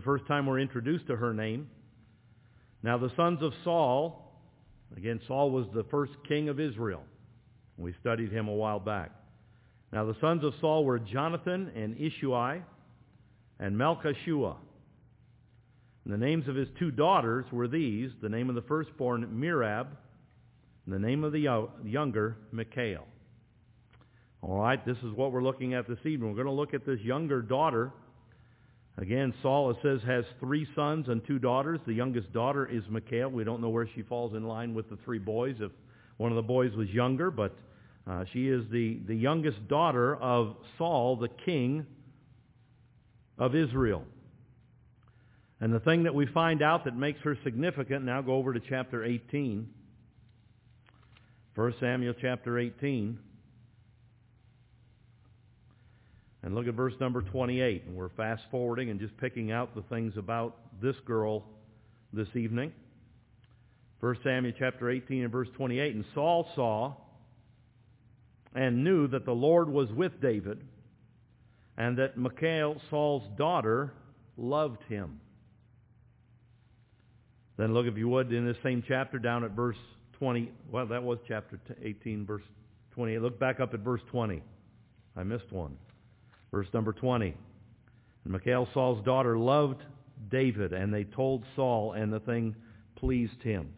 first time we're introduced to her name. Now the sons of Saul, again, Saul was the first king of Israel. We studied him a while back. Now the sons of Saul were Jonathan and Ishui and Malchishua. And the names of his two daughters were these: the name of the firstborn, Merab, and the name of the younger, Michal. All right, this is what we're looking at this evening. We're going to look at this younger daughter. Again, Saul, it says, has 3 sons and 2 daughters. The youngest daughter is Michal. We don't know where she falls in line with the 3 boys, if one of the boys was younger, but she is the youngest daughter of Saul, the king of Israel. And the thing that we find out that makes her significant, now go over to chapter 18. 1 Samuel chapter 18. And look at verse number 28. And we're fast forwarding and just picking out the things about this girl this evening. 1 Samuel chapter 18 and verse 28. And Saul saw and knew that the Lord was with David, and that Michal, Saul's daughter, loved him. Then look, if you would, in this same chapter down at verse 20. Well, that was chapter 18, verse 28. Look back up at verse 20. I missed one. Verse number 20. And Michal, Saul's daughter, loved David, and they told Saul, and the thing pleased him.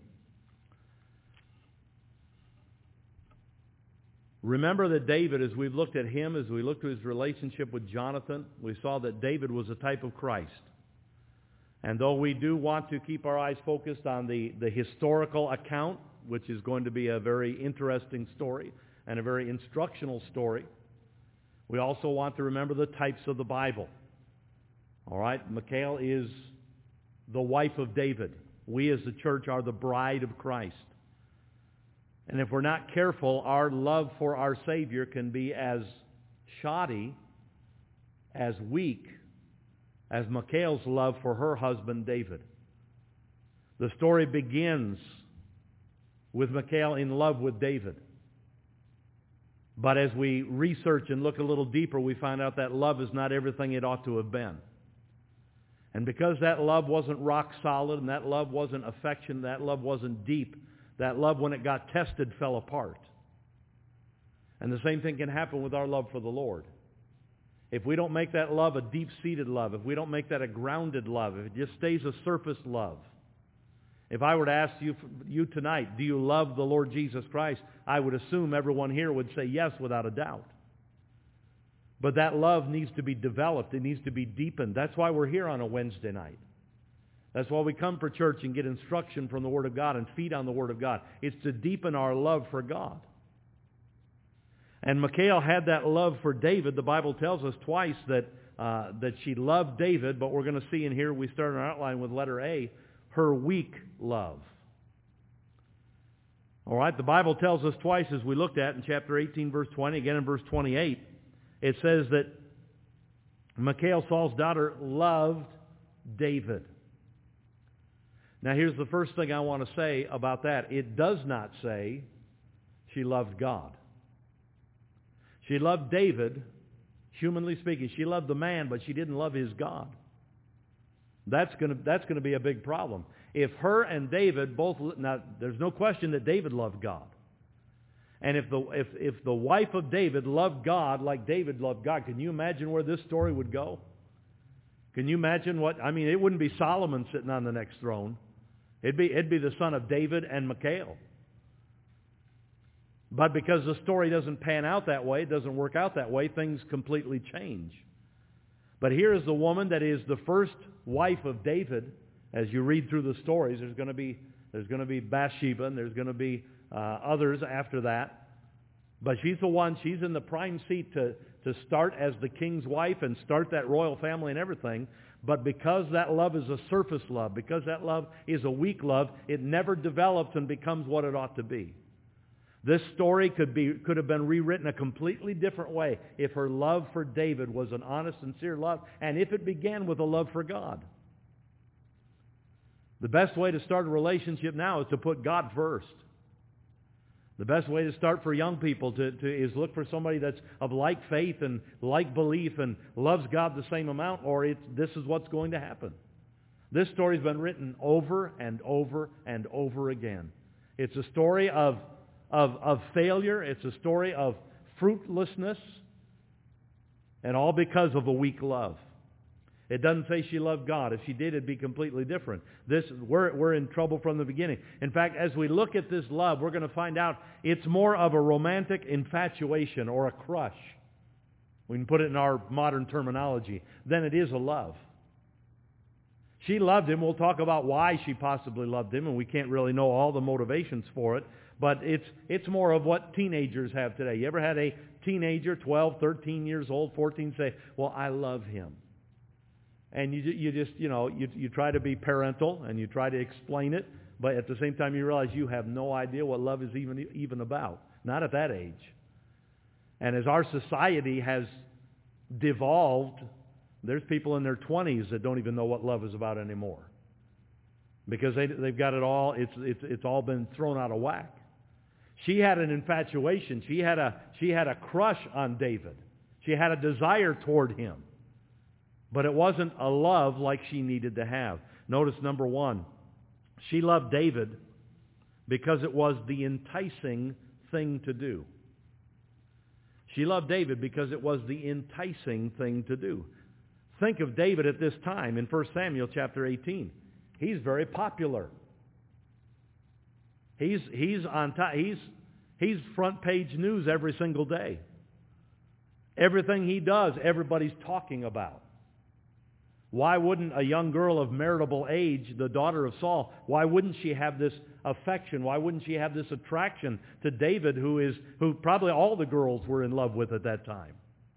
Remember that David, as we've looked at him, as we looked at his relationship with Jonathan, we saw that David was a type of Christ. And though we do want to keep our eyes focused on the historical account, which is going to be a very interesting story and a very instructional story, we also want to remember the types of the Bible. All right, Michal is the wife of David. We as the church are the bride of Christ. And if we're not careful, our love for our Savior can be as shoddy, as weak, as Michal's love for her husband David. The story begins with Michal in love with David. But as we research and look a little deeper, we find out that love is not everything it ought to have been. And because that love wasn't rock solid, and that love wasn't affection, that love wasn't deep, that love, when it got tested, fell apart. And the same thing can happen with our love for the Lord. If we don't make that love a deep-seated love, if we don't make that a grounded love, if it just stays a surface love. If I were to ask you tonight, do you love the Lord Jesus Christ? I would assume everyone here would say yes without a doubt. But that love needs to be developed. It needs to be deepened. That's why we're here on a Wednesday night. That's why we come for church and get instruction from the Word of God and feed on the Word of God. It's to deepen our love for God. And Michal had that love for David. The Bible tells us twice that she loved David, but we're going to see in here, we start our outline with letter A, her weak love. All right, the Bible tells us twice, as we looked at in chapter 18, verse 20, again in verse 28, it says that Michal, Saul's daughter, loved David. Now here's the first thing I want to say about that. It does not say she loved God. She loved David, humanly speaking. She loved the man, but she didn't love his God. That's going to be a big problem. If her and David both, now there's no question that David loved God. And if the wife of David loved God like David loved God, can you imagine where this story would go? Can you imagine it wouldn't be Solomon sitting on the next throne. It'd be the son of David and Michal. But because the story doesn't pan out that way, it doesn't work out that way, things completely change. But here is the woman that is the first wife of David. As you read through the stories, there's going to be Bathsheba, and there's going to be others after that. But she's the one, she's in the prime seat to start as the king's wife and start that royal family and everything. But because that love is a surface love, because that love is a weak love, it never develops and becomes what it ought to be. This story could have been rewritten a completely different way if her love for David was an honest, sincere love, and if it began with a love for God. The best way to start a relationship now is to put God first. The best way to start for young people is look for somebody that's of like faith and like belief and loves God the same amount, or this is what's going to happen. This story's been written over and over and over again. It's a story of failure. It's a story of fruitlessness. And all because of a weak love. It doesn't say she loved God. If she did, it'd be completely different. We're in trouble from the beginning. In fact, as we look at this love, we're going to find out it's more of a romantic infatuation or a crush. We can put it in our modern terminology, than it is a love. She loved him. We'll talk about why she possibly loved him, and we can't really know all the motivations for it. But it's more of what teenagers have today. You ever had a teenager, 12, 13 years old, 14, say, well, I love him. And you just, you try to be parental and you try to explain it, but at the same time you realize you have no idea what love is even about. Not at that age. And as our society has devolved, there's people in their 20s that don't even know what love is about anymore. Because they've got it all, it's all been thrown out of whack. She had an infatuation. She had a crush on David. She had a desire toward him. But it wasn't a love like she needed to have. Notice number one, she loved David because it was the enticing thing to do. She loved David because it was the enticing thing to do. Think of David at this time in 1 Samuel chapter 18. He's very popular. He's on top. He's front page news every single day. Everything he does, everybody's talking about. Why wouldn't a young girl of marriageable age, the daughter of Saul, why wouldn't she have this affection? Why wouldn't she have this attraction to David, who probably all the girls were in love with at that time?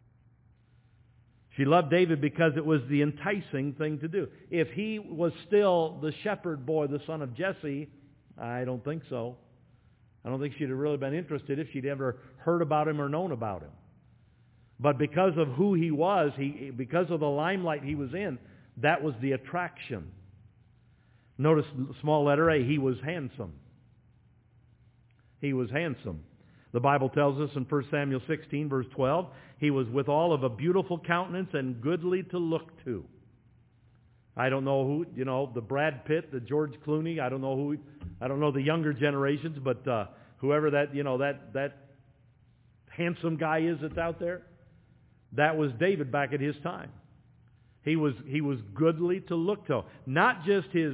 She loved David because it was the enticing thing to do. If he was still the shepherd boy, the son of Jesse, I don't think so. I don't think she'd have really been interested if she'd ever heard about him or known about him. But because of who he was, because of the limelight he was in, that was the attraction. Notice small letter A, he was handsome. He was handsome. The Bible tells us in 1 Samuel 16, verse 12, he was withal of a beautiful countenance and goodly to look to. I don't know who, the Brad Pitt, the George Clooney, I don't know the younger generations, but whoever that handsome guy is that's out there, that was David back at his time. He was goodly to look to. Not just his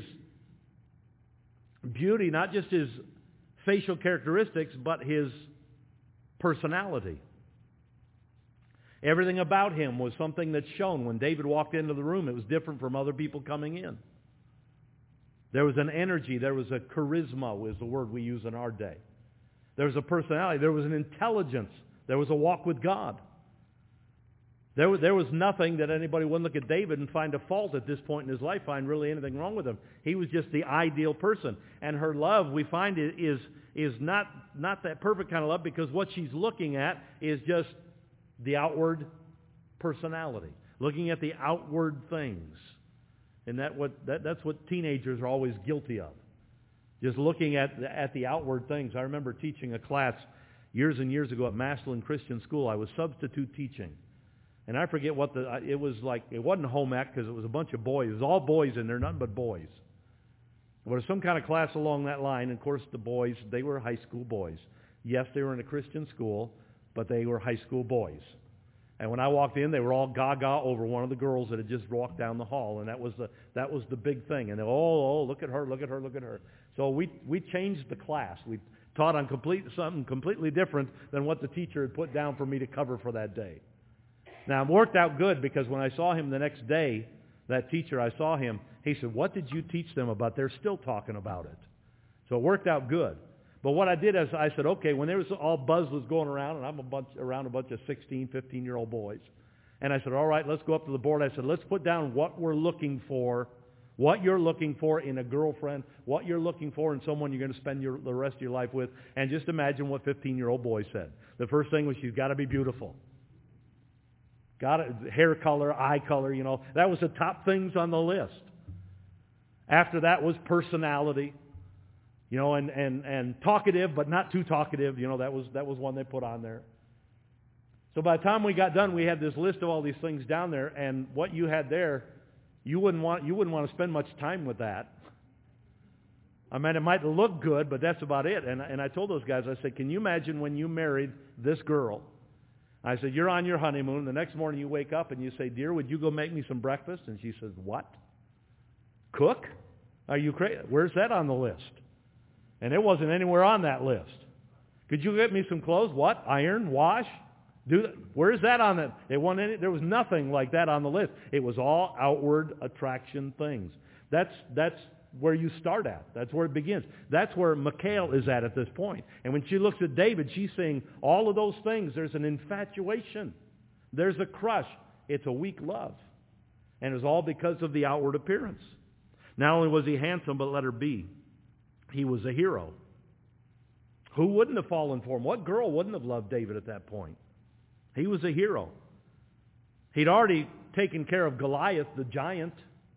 beauty, not just his facial characteristics, but his personality. Everything about him was something that shone. When David walked into the room, it was different from other people coming in. There was an energy, there was a charisma, was the word we use in our day. There was a personality, there was an intelligence, there was a walk with God. There was nothing that anybody wouldn't look at David and find a fault at this point in his life, find really anything wrong with him. He was just the ideal person. And her love, we find, is not that perfect kind of love, because what she's looking at is just the outward personality, looking at the outward things. And that's what teenagers are always guilty of, just looking at the outward things. I remember teaching a class years and years ago at Massillon Christian School. I was substitute teaching. And I forget what it was like. It wasn't home ec because it was a bunch of boys. It was all boys in there, nothing but boys. It was some kind of class along that line. And of course, the boys, they were high school boys. Yes, they were in a Christian school, but they were high school boys. And when I walked in, they were all gaga over one of the girls that had just walked down the hall, and that was the big thing. And they, look at her, look at her, look at her. So we changed the class. We taught on something completely different than what the teacher had put down for me to cover for that day. Now, it worked out good, because when I saw him the next day, that teacher, I saw him, he said, "What did you teach them about? They're still talking about it." So it worked out good. But what I did is I said, okay, when there was all buzz was going around, and I'm around a bunch of 16, 15-year-old boys, and I said, all right, let's go up to the board. I said, let's put down what we're looking for, what you're looking for in a girlfriend, what you're looking for in someone you're going to spend the rest of your life with, and just imagine what 15-year-old boys said. The first thing was, she's got to be beautiful. Hair color, eye color, that was the top things on the list. After that was personality, and talkative, but not too talkative, that was one they put on there. So by the time we got done, we had this list of all these things down there, and what you had there, you wouldn't want to spend much time with that. I mean, it might look good, but that's about it. And I told those guys, I said, can you imagine when you married this girl? I said, you're on your honeymoon. The next morning you wake up and you say, dear, would you go make me some breakfast? And she says, what? Cook? Are you crazy? Where's that on the list? And it wasn't anywhere on that list. Could you get me some clothes? What? Iron? Wash? Do that? Where is that on that? There was nothing like that on the list. It was all outward attraction things. That's where you start at. That's where it begins. That's where Michal is at this point. And when she looks at David, she's seeing all of those things. There's an infatuation. There's a crush. It's a weak love. And it's all because of the outward appearance. Not only was he handsome, but let her be. He was a hero. Who wouldn't have fallen for him? What girl wouldn't have loved David at that point? He was a hero. He'd already taken care of Goliath, the giant.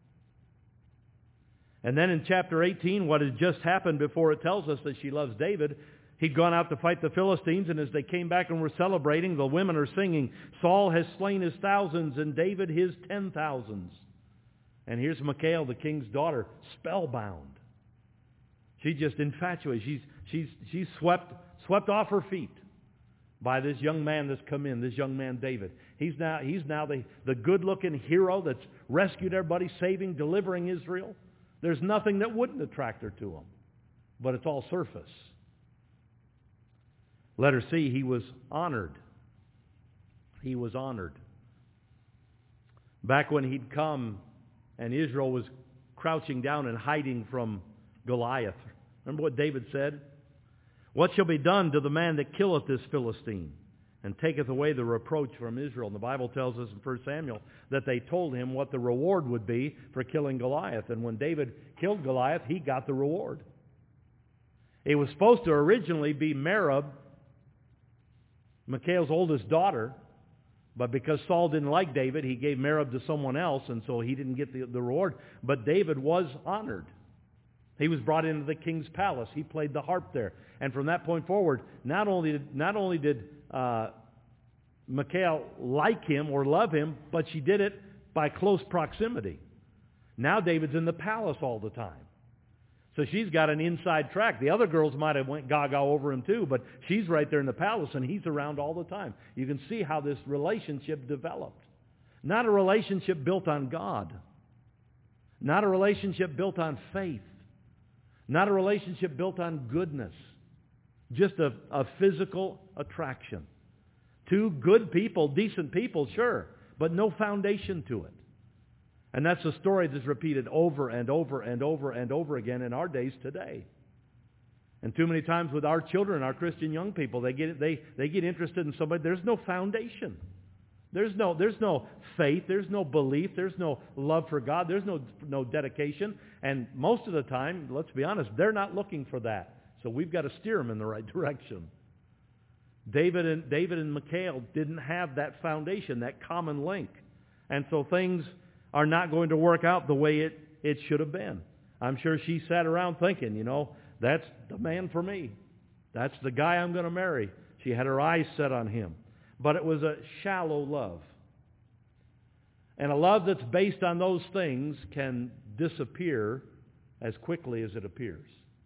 And then in chapter 18, what had just happened before it tells us that she loves David, he'd gone out to fight the Philistines, and as they came back and were celebrating, the women are singing, Saul has slain his thousands and David his 10,000s. And here's Michal, the king's daughter, spellbound. She just infatuated. She's swept off her feet by this young man that's come in, this young man David. He's now the good-looking hero that's rescued everybody, saving, delivering Israel. There's nothing that wouldn't attract her to him. But it's all surface. Let her see he was honored. He was honored. Back when he'd come and Israel was crouching down and hiding from Goliath. Remember what David said? What shall be done to the man that killeth this Philistine and taketh away the reproach from Israel? And the Bible tells us in 1 Samuel that they told him what the reward would be for killing Goliath. And when David killed Goliath, he got the reward. It was supposed to originally be Merab, Michal's oldest daughter, but because Saul didn't like David, he gave Merab to someone else, and so he didn't get the reward. But David was honored. He was brought into the king's palace. He played the harp there. And from that point forward, not only did Michal like him or love him, but she did it by close proximity. Now David's in the palace all the time. So she's got an inside track. The other girls might have went gaga over him too, but she's right there in the palace and he's around all the time. You can see how this relationship developed. Not a relationship built on God. Not a relationship built on faith. Not a relationship built on goodness. Just a physical attraction. Two good people, decent people, sure, but no foundation to it. And that's a story that's repeated over and over and over and over again in our days today. And too many times with our children, our Christian young people, they get interested in somebody. There's no foundation. There's no faith. There's no belief. There's no love for God. There's no dedication. And most of the time, let's be honest, they're not looking for that. So we've got to steer them in the right direction. David and Michal didn't have that foundation, that common link. And so things are not going to work out the way it should have been. I'm sure she sat around thinking, that's the man for me. That's the guy I'm going to marry. She had her eyes set on him. But it was a shallow love. And a love that's based on those things can disappear as quickly as it appears.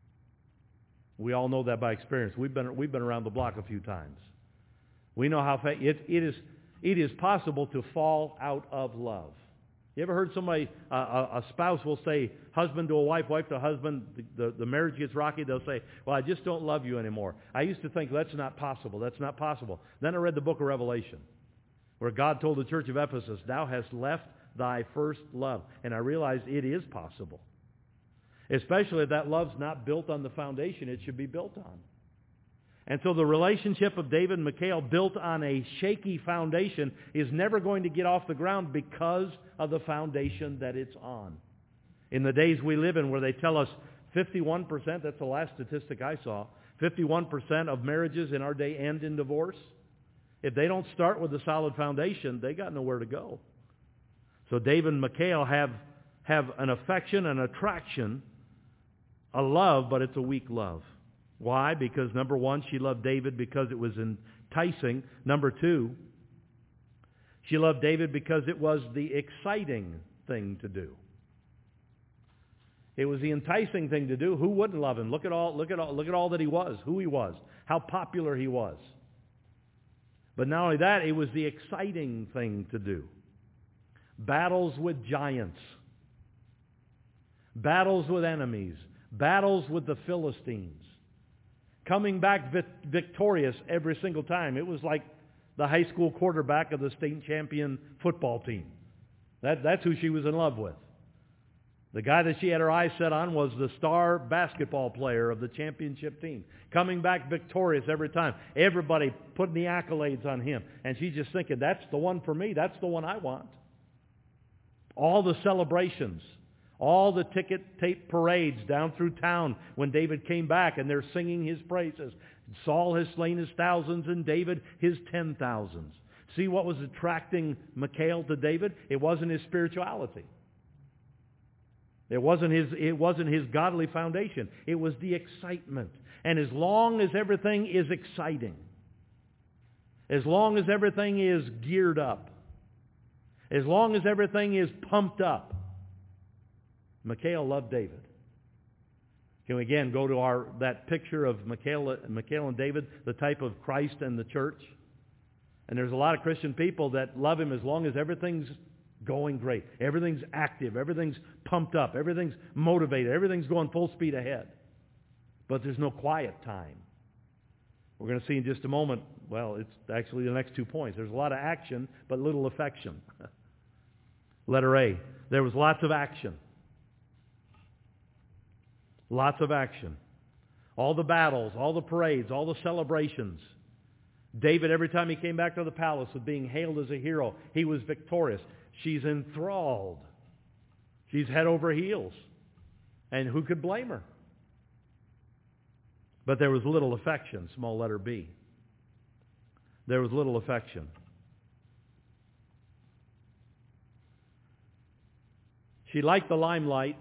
We all know that by experience. We've been around the block a few times. We know how it is possible to fall out of love. You ever heard somebody, a spouse will say, husband to a wife to a husband, the marriage gets rocky, they'll say, well, I just don't love you anymore. I used to think that's not possible. That's not possible. Then I read the book of Revelation, where God told the church of Ephesus, thou hast left thy first love. And I realized it is possible. Especially if that love's not built on the foundation it should be built on. And so the relationship of David and Michal built on a shaky foundation is never going to get off the ground because of the foundation that it's on. In the days we live in where they tell us 51%, that's the last statistic I saw, 51% of marriages in our day end in divorce. If they don't start with a solid foundation, they got nowhere to go. So David and Michal have an affection, an attraction, a love, but it's a weak love. Why? Because number one, she loved David because it was enticing. Number two, she loved David because it was the exciting thing to do. It was the enticing thing to do. Who wouldn't love him? Look at all that he was, who he was, how popular he was. But not only that, it was the exciting thing to do. Battles with giants, battles with enemies, battles with the Philistines, coming back victorious every single time. It was like the high school quarterback of the state champion football team. That's who she was in love with. The guy that she had her eyes set on was the star basketball player of the championship team, coming back victorious every time. Everybody putting the accolades on him. And she's just thinking, that's the one for me. That's the one I want. All the celebrations, all the ticket tape parades down through town when David came back, and they're singing his praises. Saul has slain his thousands and David his 10,000s. See what was attracting Michal to David? It wasn't his spirituality. It wasn't his godly foundation. It was the excitement. And as long as everything is exciting, as long as everything is geared up, as long as everything is pumped up, Michal loved David. Can we again go to that picture of Michal and David, the type of Christ and the church? And there's a lot of Christian people that love him as long as everything's going great. Everything's active. Everything's pumped up. Everything's motivated. Everything's going full speed ahead. But there's no quiet time. We're going to see in just a moment, well, it's actually the next 2 points. There's a lot of action, but little affection. Letter A, there was lots of action. Lots of action. All the battles, all the parades, all the celebrations. David, every time he came back to the palace, was being hailed as a hero. He was victorious. She's enthralled. She's head over heels. And who could blame her? But there was little affection, small letter B. There was little affection. She liked the limelight,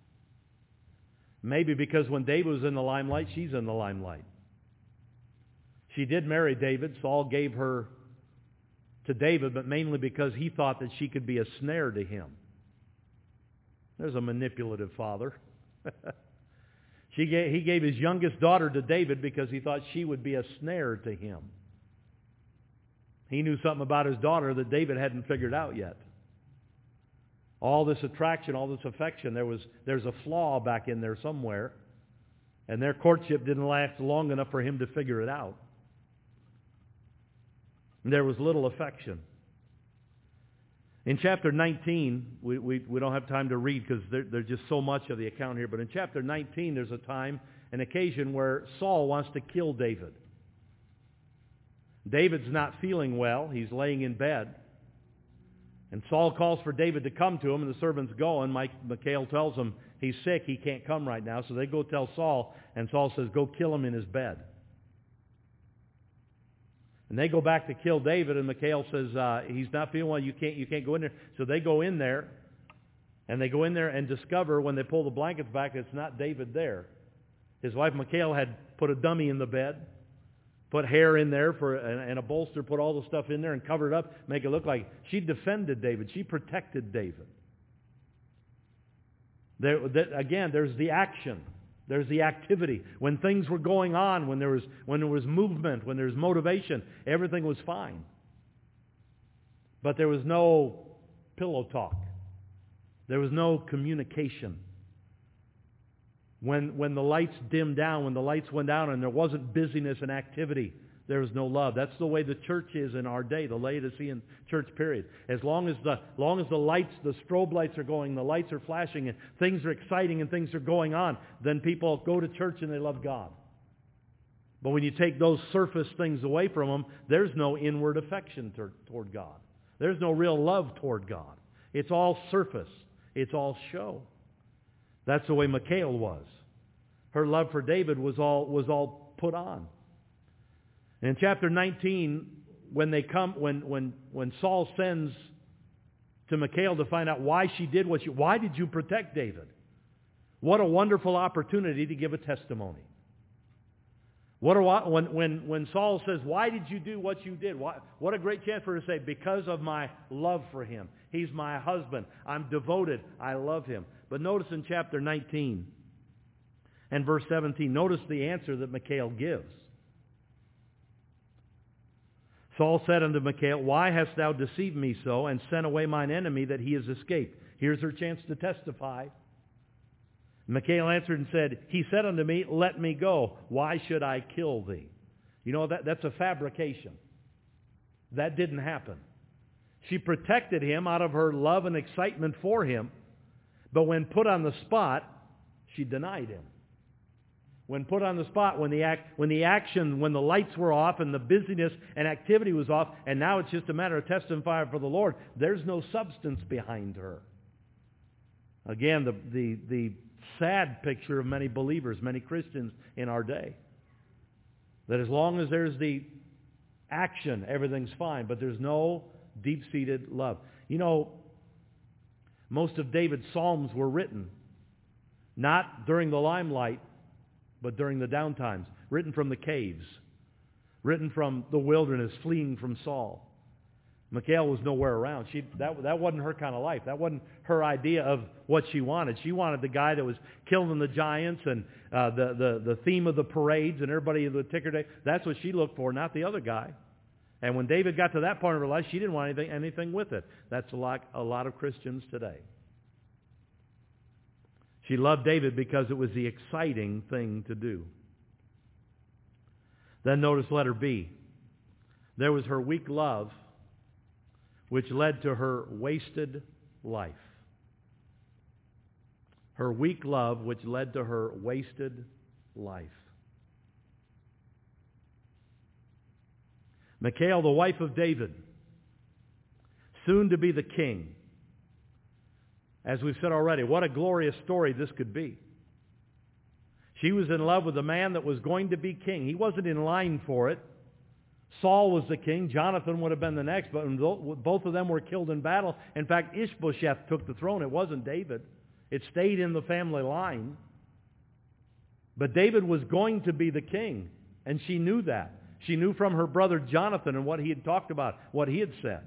maybe because when David was in the limelight, she's in the limelight. She did marry David. Saul gave her to David, but mainly because he thought that she could be a snare to him. There's a manipulative father. He gave his youngest daughter to David because he thought she would be a snare to him. He knew something about his daughter that David hadn't figured out yet. All this attraction, all this affection, there's a flaw back in there somewhere, and their courtship didn't last long enough for him to figure it out. And there was little affection. In chapter 19, we don't have time to read because there's just so much of the account here, but in chapter 19 there's a time, an occasion where Saul wants to kill David. David's not feeling well. He's laying in bed. And Saul calls for David to come to him, and the servants go, and Michal tells him he's sick, he can't come right now. So they go tell Saul, and Saul says, go kill him in his bed. And they go back to kill David, and Michal says, he's not feeling well, you can't go in there. So they go in there, and they go in there and discover when they pull the blankets back, it's not David there. His wife Michal had put a dummy in the bed, put hair in there and a bolster, put all the stuff in there and covered it up, make it look like she defended David. She protected David. Again, there's the action. There's the activity. When things were going on, when there was movement, when there was motivation, everything was fine. But there was no pillow talk. There was no communication. When the lights dimmed down, when the lights went down and there wasn't busyness and activity, there was no love. That's the way the church is in our day, the Laodicean church period. As long as the lights, the strobe lights are going, the lights are flashing, and things are exciting and things are going on, then people go to church and they love God. But when you take those surface things away from them, there's no inward affection toward God. There's no real love toward God. It's all surface. It's all show. That's the way Michal was. Her love for David was all put on. In chapter 19, when Saul sends to Michal to find out why she did why did you protect David? What a wonderful opportunity to give a testimony. When Saul says, "Why did you do what you did?" What a great chance for her to say, "Because of my love for him. He's my husband. I'm devoted. I love him." But notice in chapter 19 and verse 17, notice the answer that Michal gives. Saul said unto Michal, "Why hast thou deceived me so, and sent away mine enemy that he has escaped?" Here's her chance to testify. Michal answered and said, "He said unto me, Let me go. Why should I kill thee?" You know, that's a fabrication. That didn't happen. She protected him out of her love and excitement for him, but when put on the spot, she denied him. When put on the spot, when the action, when the lights were off and the busyness and activity was off, and now it's just a matter of testifying for the Lord, there's no substance behind her. Again, the sad picture of many believers, many Christians in our day. That as long as there's the action, everything's fine, but there's no deep-seated love. You know, most of David's Psalms were written not during the limelight, but during the downtimes, written from the caves, written from the wilderness, fleeing from Saul. Michal was nowhere around. That wasn't her kind of life. That wasn't her idea of what she wanted. She wanted the guy that was killing the giants and the theme of the parades and everybody in the ticker day. That's what she looked for, not the other guy. And when David got to that point of her life, she didn't want anything with it. That's a lot of Christians today. She loved David because it was the exciting thing to do. Then notice letter B. There was her weak love, which led to her wasted life. Her weak love, which led to her wasted life. Michal, the wife of David, soon to be the king. As we've said already, what a glorious story this could be. She was in love with a man that was going to be king. He wasn't in line for it. Saul was the king. Jonathan would have been the next, but both of them were killed in battle. In fact, Ishbosheth took the throne. It wasn't David. It stayed in the family line. But David was going to be the king, and she knew that. She knew from her brother Jonathan and what he had talked about, what he had said.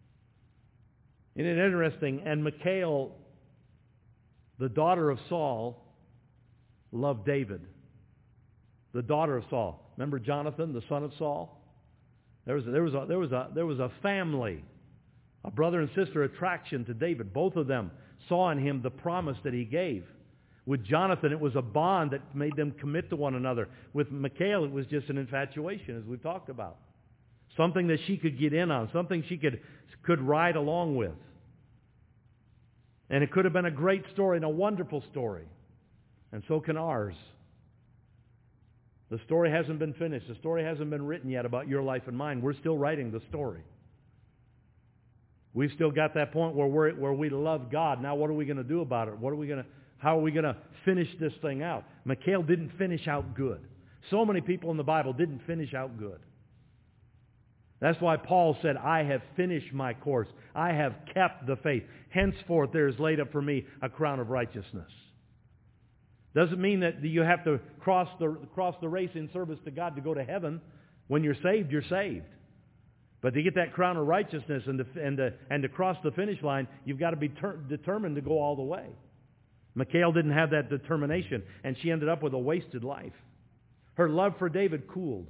Isn't it interesting? And Michal, the daughter of Saul, loved David. The daughter of Saul. Remember Jonathan, the son of Saul? There was a family, a brother and sister attraction to David. Both of them saw in him the promise that he gave. With Jonathan, it was a bond that made them commit to one another. With Michal, it was just an infatuation, as we've talked about. Something that she could get in on, something she could ride along with. And it could have been a great story and a wonderful story. And so can ours. The story hasn't been finished. The story hasn't been written yet about your life and mine. We're still writing the story. We've still got that point where we love God. Now what are we going to do about it? How are we going to finish this thing out? Michal didn't finish out good. So many people in the Bible didn't finish out good. That's why Paul said, "I have finished my course. I have kept the faith. Henceforth there is laid up for me a crown of righteousness." Doesn't mean that you have to cross the race in service to God to go to heaven. When you're saved, you're saved. But to get that crown of righteousness and to cross the finish line, you've got to be determined to go all the way. Michal didn't have that determination, and she ended up with a wasted life. Her love for David cooled.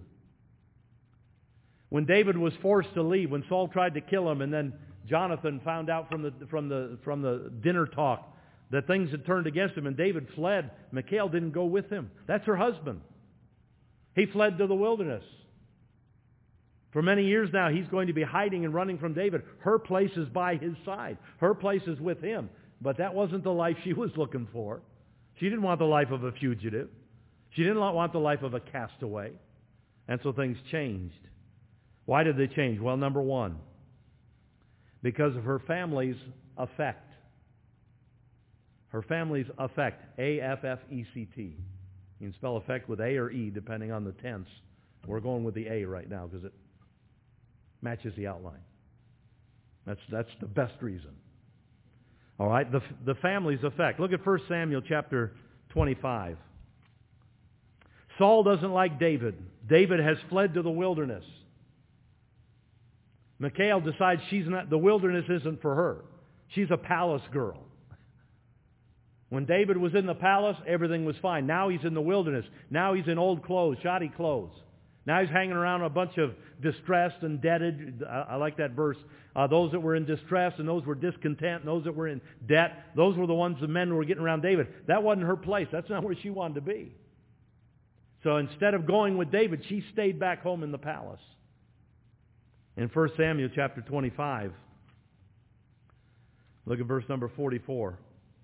When David was forced to leave, when Saul tried to kill him, and then Jonathan found out from the dinner talk that things had turned against him, and David fled, Michal didn't go with him. That's her husband. He fled to the wilderness. For many years now, he's going to be hiding and running from David. Her place is by his side. Her place is with him. But that wasn't the life she was looking for. She didn't want the life of a fugitive. She didn't want the life of a castaway. And so things changed. Why did they change? Well, number one, because of her family's effect. Her family's affect, A-F-F-E-C-T. You can spell affect with A or E depending on the tense. We're going with the A right now because it matches the outline. That's the best reason. All right, the family's effect. Look at 1 Samuel chapter 25. Saul doesn't like David. David has fled to the wilderness. Michal decides the wilderness isn't for her. She's a palace girl. When David was in the palace, everything was fine. Now he's in the wilderness. Now he's in old clothes, shoddy clothes. Now he's hanging around a bunch of distressed, indebted. I like that verse. Those that were in distress and those were discontent and those that were in debt, those were the ones, the men who were getting around David. That wasn't her place. That's not where she wanted to be. So instead of going with David, she stayed back home in the palace. In 1 Samuel chapter 25, look at verse number 44.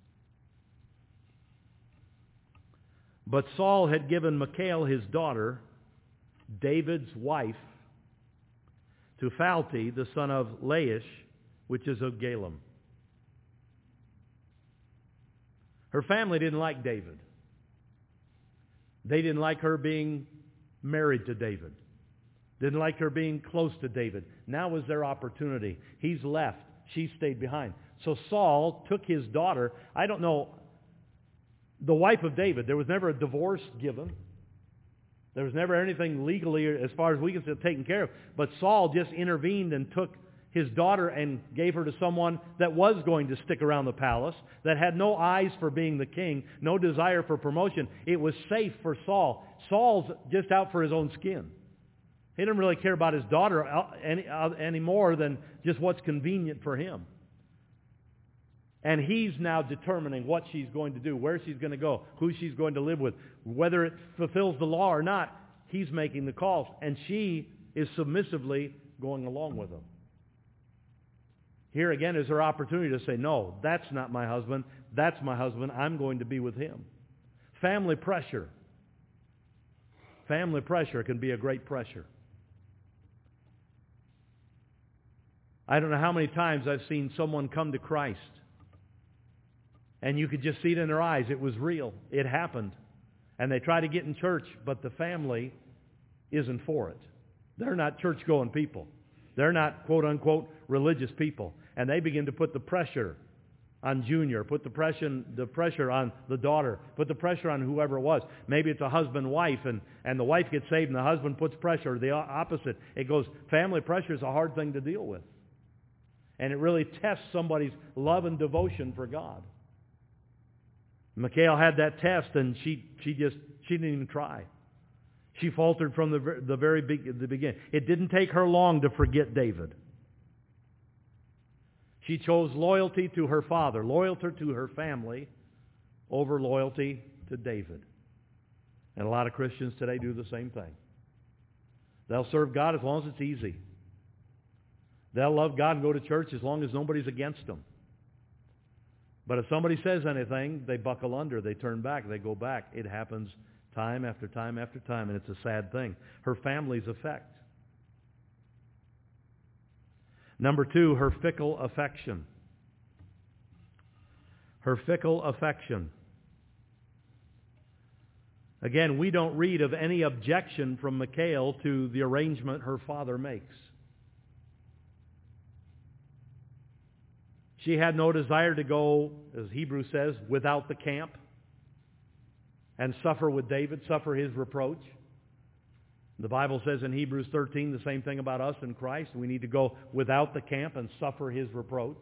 But Saul had given Michal his daughter, David's wife, to Phalti, the son of Laish, which is of Galem. Her family didn't like David. They didn't like her being married to David. Didn't like her being close to David. Now was their opportunity. He's left. She stayed behind. So Saul took his daughter. I don't know, the wife of David. There was never a divorce given. There was never anything legally, as far as we can see, taken care of. But Saul just intervened and took his daughter and gave her to someone that was going to stick around the palace, that had no eyes for being the king, no desire for promotion. It was safe for Saul. Saul's just out for his own skin. He didn't really care about his daughter any more than just what's convenient for him. And he's now determining what she's going to do, where she's going to go, who she's going to live with, whether it fulfills the law or not. He's making the calls, and she is submissively going along with him. Here again is her opportunity to say, no, that's not my husband. That's my husband. I'm going to be with him. Family pressure. Family pressure can be a great pressure. I don't know how many times I've seen someone come to Christ, and you could just see it in their eyes. It was real. It happened. And they try to get in church, but the family isn't for it. They're not church-going people. They're not, quote-unquote, religious people. And they begin to put the pressure on Junior, put the pressure on the daughter, put the pressure on whoever it was. Maybe it's a husband-wife, and the wife gets saved, and the husband puts pressure, the opposite. It goes, family pressure is a hard thing to deal with. And it really tests somebody's love and devotion for God. Michal had that test, and she didn't even try. She faltered from the very beginning. It didn't take her long to forget David. She chose loyalty to her father, loyalty to her family, over loyalty to David. And a lot of Christians today do the same thing. They'll serve God as long as it's easy. They'll love God and go to church as long as nobody's against them. But if somebody says anything, they buckle under, they turn back, they go back. It happens time after time after time, and it's a sad thing. Her family's effect. Number 2, her fickle affection. Her fickle affection. Again, we don't read of any objection from Michal to the arrangement her father makes. She had no desire to go, as Hebrews says, without the camp and suffer with David, suffer his reproach. The Bible says in Hebrews 13 the same thing about us in Christ. We need to go without the camp and suffer his reproach.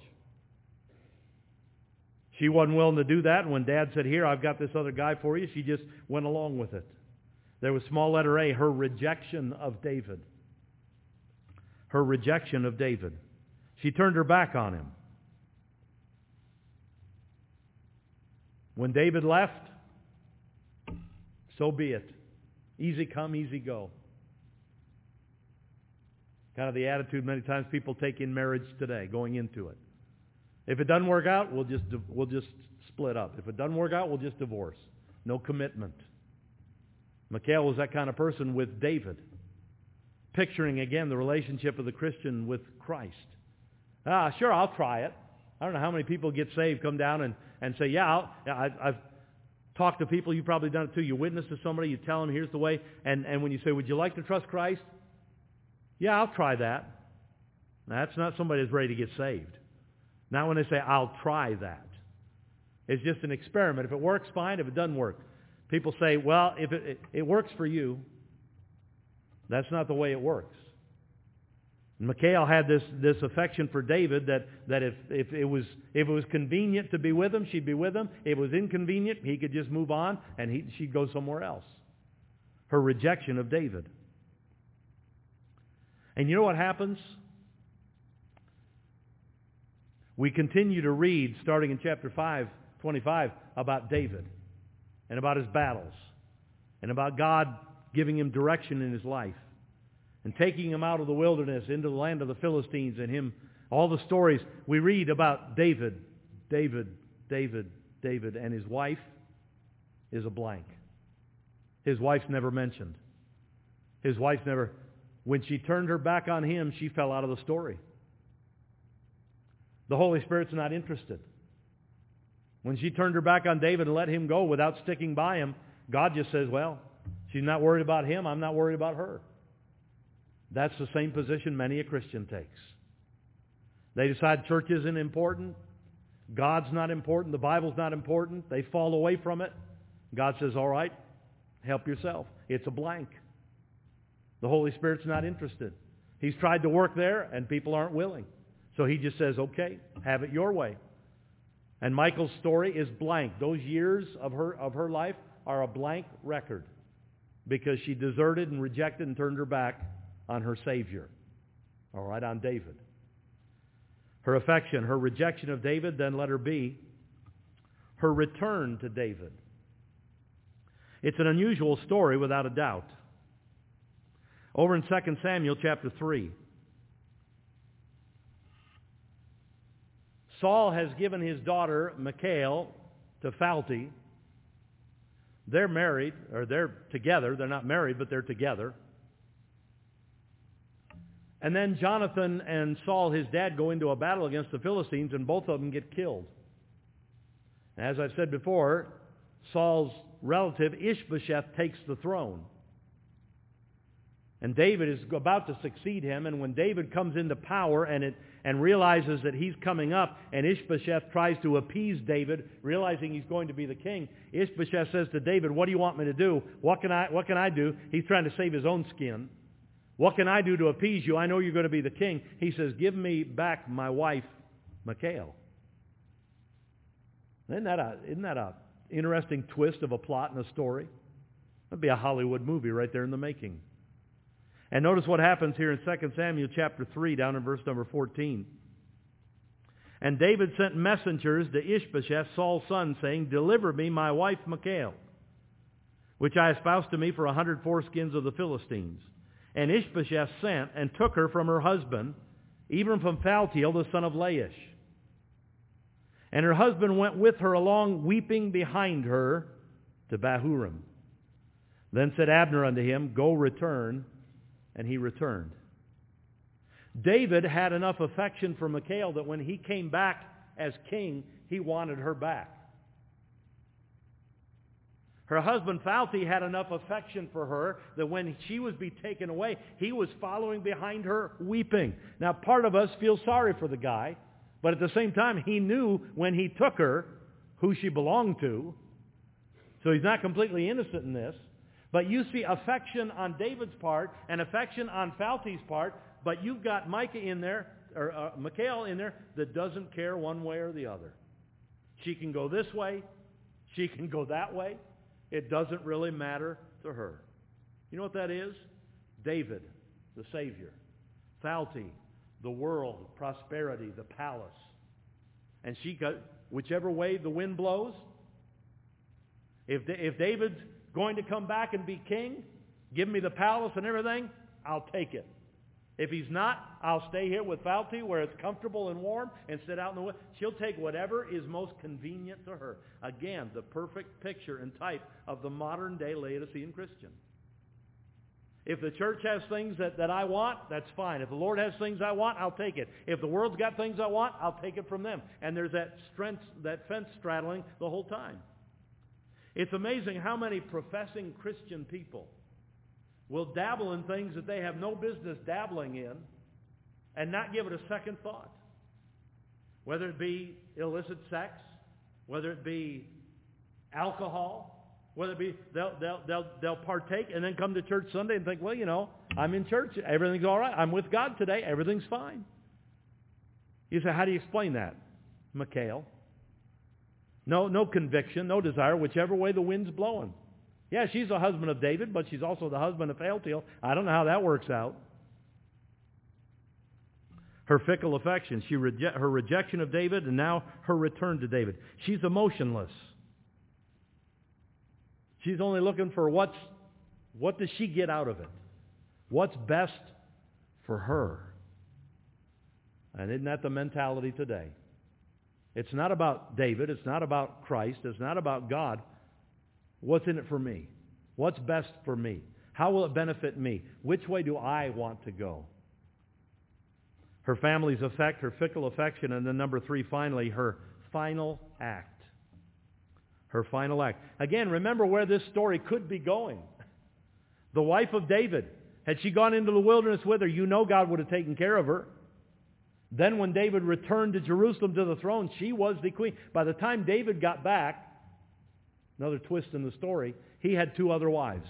She wasn't willing to do that, and when Dad said, here, I've got this other guy for you, she just went along with it. There was small letter A, her rejection of David. Her rejection of David. She turned her back on him. When David left, so be it. Easy come, easy go. Kind of the attitude many times people take in marriage today, going into it. If it doesn't work out, we'll just split up. If it doesn't work out, we'll just divorce. No commitment. Michal was that kind of person with David. Picturing again the relationship of the Christian with Christ. Sure, I'll try it. I don't know how many people get saved, come down and say, I've talked to people, you've probably done it too. You witness to somebody, you tell them, here's the way. And when you say, would you like to trust Christ? Yeah, I'll try that. Now, that's not somebody that's ready to get saved. Not when they say, I'll try that. It's just an experiment. If it works, fine. If it doesn't work, People say, well, if it works for you. That's not the way it works. Michal had this affection for David that if it was convenient to be with him, she'd be with him. If it was inconvenient, he could just move on and she'd go somewhere else. Her rejection of David. And you know what happens? We continue to read, starting in chapter 5:25, about David and about his battles and about God giving him direction in his life and taking him out of the wilderness into the land of the Philistines and him, all the stories we read about David, and his wife is a blank. His wife's never mentioned. His wife's never, when she turned her back on him, she fell out of the story. The Holy Spirit's not interested. When she turned her back on David and let him go without sticking by him, God just says, well, she's not worried about him, I'm not worried about her. That's the same position many a Christian takes. They decide church isn't important, God's not important, the Bible's not important, they fall away from it. God says, all right, help yourself. It's a blank. The Holy Spirit's not interested. He's tried to work there and people aren't willing. So he just says, okay, have it your way. And Michal's story is blank. Those years of her life are a blank record because she deserted and rejected and turned her back on her Savior. All right, on David. Her affection, her rejection of David, then let her be her return to David. It's an unusual story without a doubt. Over in 2 Samuel chapter 3, Saul has given his daughter Michal to Phalti. They're married, or they're together. They're not married, but they're together. And then Jonathan and Saul, his dad, go into a battle against the Philistines, and both of them get killed. As I've said before, Saul's relative Ishbosheth takes the throne. And David is about to succeed him, and when David comes into power and realizes that he's coming up, and Ishbosheth tries to appease David, realizing he's going to be the king, Ishbosheth says to David, what do you want me to do? What can I do? He's trying to save his own skin. What can I do to appease you? I know you're going to be the king. He says, give me back my wife, Michal. Isn't that a interesting twist of a plot and a story? That'd be a Hollywood movie right there in the making. And notice what happens here in 2 Samuel chapter 3, down in verse number 14. And David sent messengers to Ishbosheth, Saul's son, saying, deliver me my wife Michal, which I espoused to me for 100 foreskins of the Philistines. And Ishbosheth sent and took her from her husband, even from Phaltiel, the son of Laish. And her husband went with her along, weeping behind her, to Bahurim. Then said Abner unto him, go return. And he returned. David had enough affection for Michal that when he came back as king, he wanted her back. Her husband Phalti had enough affection for her that when she was be taken away, he was following behind her weeping. Now, part of us feels sorry for the guy, but at the same time, he knew when he took her who she belonged to. So he's not completely innocent in this. But you see affection on David's part and affection on Phalti's part, but you've got Michal in there that doesn't care one way or the other. She can go this way. She can go that way. It doesn't really matter to her. You know what that is? David, the Savior. Phalti, the world, prosperity, the palace. And she got whichever way the wind blows. If David's going to come back and be king, give me the palace and everything, I'll take it. If he's not, I'll stay here with Phalti where it's comfortable and warm and sit out in the wind. She'll take whatever is most convenient to her. Again, the perfect picture and type of the modern day Laodicean Christian. If the church has things that I want, that's fine. If the Lord has things I want, I'll take it. If the world's got things I want, I'll take it from them. And there's that fence straddling the whole time. It's amazing how many professing Christian people will dabble in things that they have no business dabbling in and not give it a second thought. Whether it be illicit sex, whether it be alcohol, Whether it be they'll partake and then come to church Sunday and think, well, you know, I'm in church. Everything's all right. I'm with God today. Everything's fine. You say, how do you explain that? Mikhail. No conviction, no desire, whichever way the wind's blowing. Yeah, she's the husband of David, but she's also the husband of Phaltiel. I don't know how that works out. Her fickle affection, her rejection of David, and now her return to David. She's emotionless. She's only looking for what does she get out of it? What's best for her? And isn't that the mentality today? It's not about David. It's not about Christ. It's not about God. What's in it for me? What's best for me? How will it benefit me? Which way do I want to go? Her family's effect, her fickle affection, and then number 3, finally, her final act. Her final act. Again, remember where this story could be going. The wife of David, had she gone into the wilderness with her, you know God would have taken care of her. Then when David returned to Jerusalem to the throne, she was the queen. By the time David got back, another twist in the story, he had 2 other wives.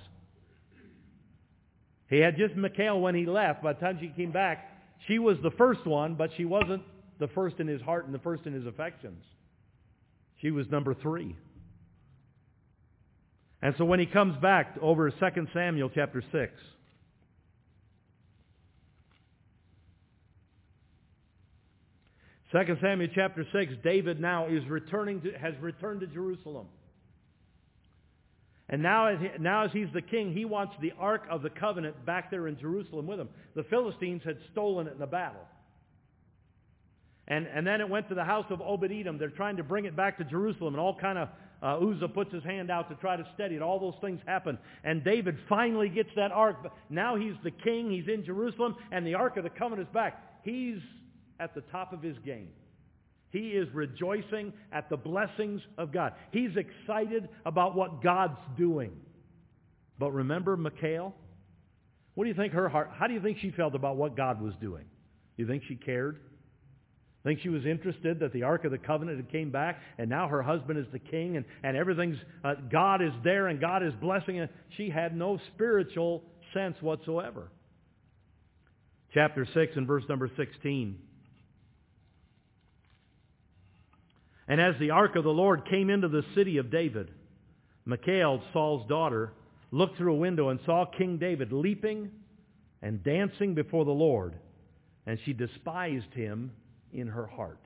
He had just Mikhail when he left. By the time she came back, she was the first one, but she wasn't the first in his heart and the first in his affections. She was number 3. And so when he comes back over 2 Samuel chapter 6, Second Samuel chapter 6, David now has returned to Jerusalem. And now as he's the king, he wants the Ark of the Covenant back there in Jerusalem with him. The Philistines had stolen it in a battle. And then it went to the house of Obed-Edom. They're trying to bring it back to Jerusalem, and all kind of Uzzah puts his hand out to try to steady it. All those things happen. And David finally gets that Ark. Now he's the king. He's in Jerusalem, and the Ark of the Covenant is back. He's at the top of his game. He is rejoicing at the blessings of God. He's excited about what God's doing. But remember Mikhail? What do you think her heart, how do you think she felt about what God was doing? Do you think she cared? Think she was interested that the Ark of the Covenant had came back and now her husband is the king and everything's, God is there and God is blessing her? She had no spiritual sense whatsoever. Chapter 6 and verse number 16. And as the ark of the Lord came into the city of David, Michal, Saul's daughter, looked through a window and saw King David leaping and dancing before the Lord, and she despised him in her heart.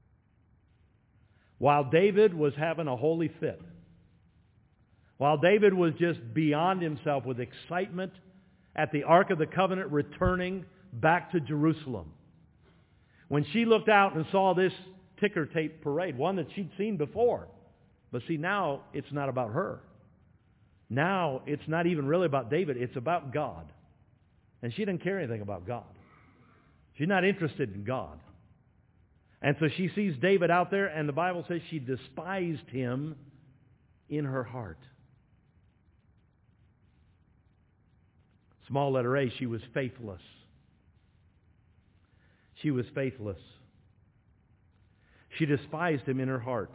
While David was having a holy fit, while David was just beyond himself with excitement at the Ark of the Covenant returning back to Jerusalem, when she looked out and saw this ticker tape parade, one that she'd seen before. But see, now it's not about her. Now it's not even really about David. It's about God. And she didn't care anything about God. She's not interested in God. And so she sees David out there, and the Bible says she despised him in her heart. Small letter A, she was faithless. She was faithless. She despised him in her heart.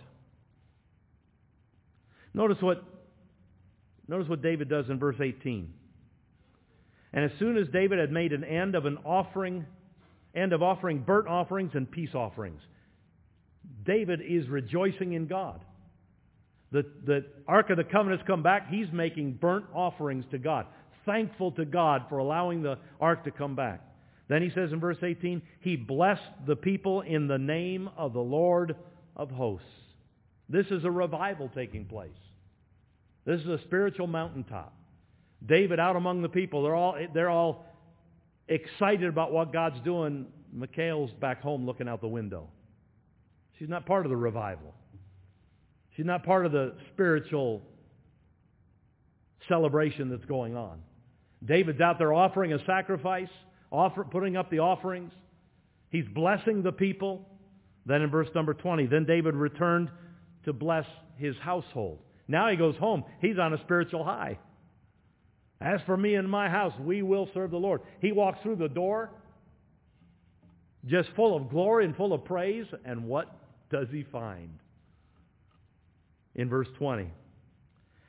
Notice what David does in verse 18. And as soon as David had made an end of offering burnt offerings and peace offerings, David is rejoicing in God. The Ark of the Covenant has come back. He's making burnt offerings to God, thankful to God for allowing the Ark to come back. Then he says in verse 18, he blessed the people in the name of the Lord of hosts. This is a revival taking place. This is a spiritual mountaintop. David out among the people, they're all excited about what God's doing. Michal's back home looking out the window. She's not part of the revival. She's not part of the spiritual celebration that's going on. David's out there offering a sacrifice, putting up the offerings. He's blessing the people. Then in verse number 20, then David returned to bless his household. Now he goes home. He's on a spiritual high. As for me and my house, we will serve the Lord. He walks through the door just full of glory and full of praise. And what does he find? In verse 20.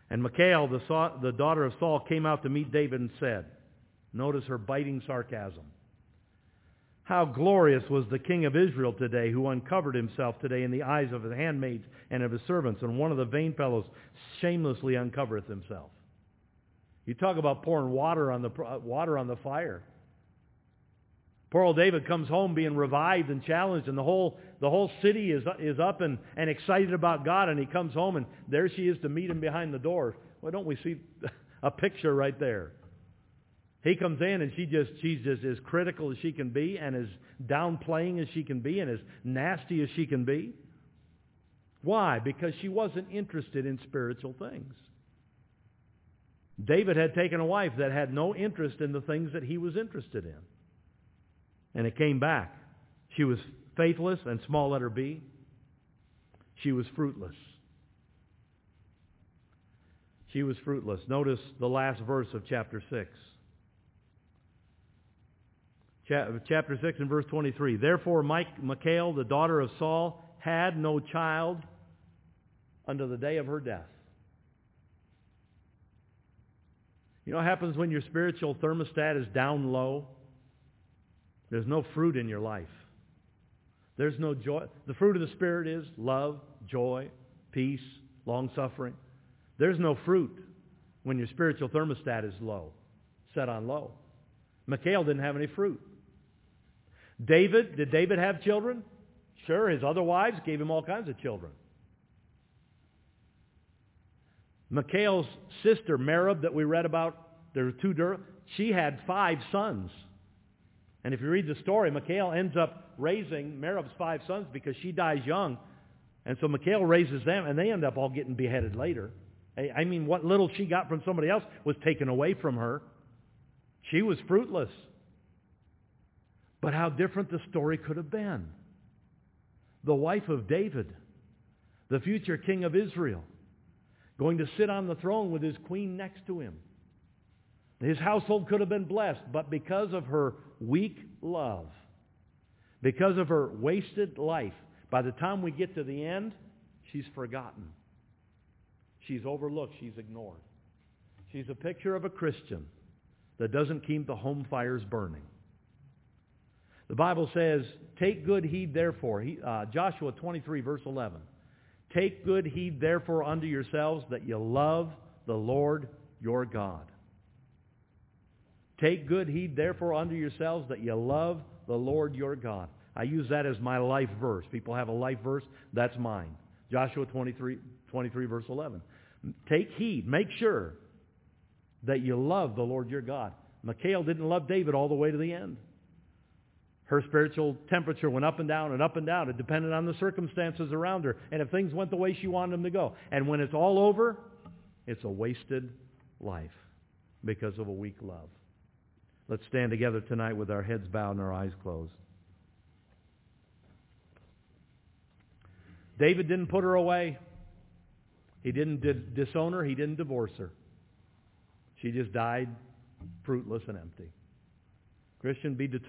And Michal, the daughter of Saul, came out to meet David and said, notice her biting sarcasm, how glorious was the king of Israel today, who uncovered himself today in the eyes of his handmaids and of his servants, and one of the vain fellows shamelessly uncovereth himself. You talk about pouring water on the fire. Poor old David comes home being revived and challenged, and the whole city is up and excited about God, and he comes home, and there she is to meet him behind the door. Why don't we see a picture right there? He comes in, and she's just as critical as she can be, and as downplaying as she can be, and as nasty as she can be. Why? Because she wasn't interested in spiritual things. David had taken a wife that had no interest in the things that he was interested in. And it came back. She was faithless, and small letter B, she was fruitless. She was fruitless. Notice the last verse of chapter 6. Chapter 6 and verse 23. Therefore Michal, the daughter of Saul, had no child unto the day of her death. You know what happens when your spiritual thermostat is down low? There's no fruit in your life. There's no joy. The fruit of the Spirit is love, joy, peace, long-suffering. There's no fruit when your spiritual thermostat is low, set on low. Michal didn't have any fruit. Did David have children? Sure, his other wives gave him all kinds of children. Michal's sister, Merab, that we read about, there were two, she had 5 sons. And if you read the story, Michal ends up raising Merab's 5 sons because she dies young. And so Michal raises them, and they end up all getting beheaded later. I mean, what little she got from somebody else was taken away from her. She was fruitless. But how different the story could have been. The wife of David, the future king of Israel, going to sit on the throne with his queen next to him. His household could have been blessed, but because of her weak love, because of her wasted life, by the time we get to the end, she's forgotten. She's overlooked. She's ignored. She's a picture of a Christian that doesn't keep the home fires burning. The Bible says, take good heed therefore. Joshua 23, verse 11. Take good heed therefore unto yourselves that you love the Lord your God. Take good heed therefore unto yourselves that you love the Lord your God. I use that as my life verse. People have a life verse. That's mine. Joshua 23 verse 11. Take heed. Make sure that you love the Lord your God. Michal didn't love David all the way to the end. Her spiritual temperature went up and down and up and down. It depended on the circumstances around her. And if things went the way she wanted them to go. And when it's all over, it's a wasted life because of a weak love. Let's stand together tonight with our heads bowed and our eyes closed. David didn't put her away. He didn't disown her. He didn't divorce her. She just died fruitless and empty. Christian, be determined.